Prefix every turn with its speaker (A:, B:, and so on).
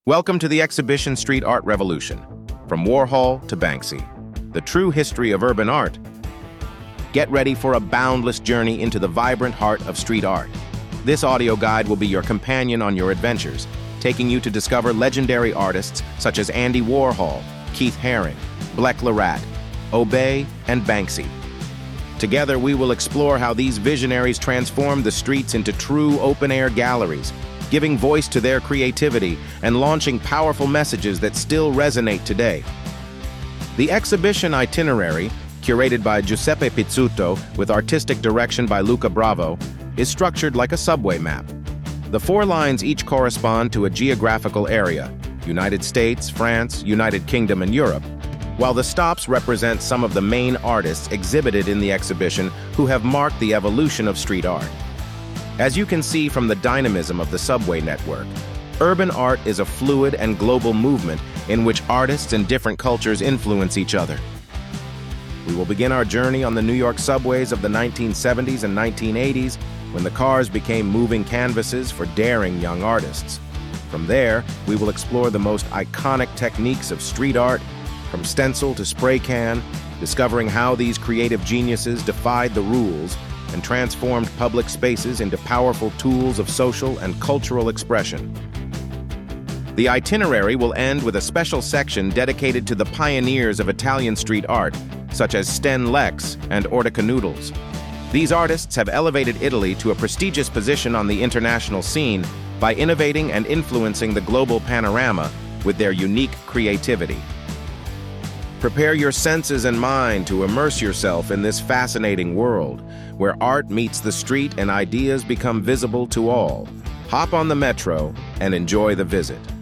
A: Welcome to the exhibition Street Art Revolution, from Warhol to Banksy, the true history of urban art. Get ready for a boundless journey into the vibrant heart of street art. This audio guide will be your companion on your adventures, taking you to discover legendary artists such as Andy Warhol, Keith Haring, Blek le Rat, Obey, and Banksy. Together, we will explore how these visionaries transformed the streets into true open-air galleries, giving voice to their creativity and launching powerful messages that still resonate today. The exhibition itinerary, curated by Giuseppe Pizzuto with artistic direction by Luca Bravo, is structured like a subway map. The 4 lines each correspond to a geographical area: United States, France, United Kingdom, and Europe, while the stops represent some of the main artists exhibited in the exhibition who have marked the evolution of street art. As you can see from the dynamism of the subway network, urban art is a fluid and global movement in which artists and different cultures influence each other. We will begin our journey on the New York subways of the 1970s and 1980s, when the cars became moving canvases for daring young artists. From there, we will explore the most iconic techniques of street art, from stencil to spray can, discovering how these creative geniuses defied the rules and transformed public spaces into powerful tools of social and cultural expression. The itinerary will end with a special section dedicated to the pioneers of Italian street art, such as Sten Lex and Ortica Noodles. These artists have elevated Italy to a prestigious position on the international scene by innovating and influencing the global panorama with their unique creativity. Prepare your senses and mind to immerse yourself in this fascinating world, where art meets the street and ideas become visible to all. Hop on the metro and enjoy the visit.